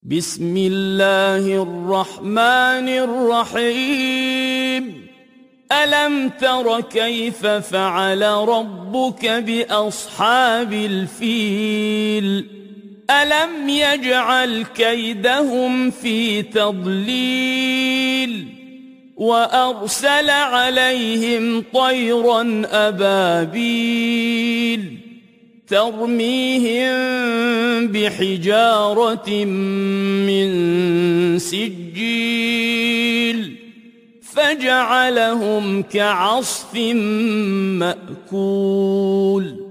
بسم الله الرحمن الرحيم ألم تر كيف فعل ربك بأصحاب الفيل ألم يجعل كيدهم في تضليل وأرسل عليهم طيرا أبابيل ترميهم بحجارة من سجيل فجعلهم كعصف مأكول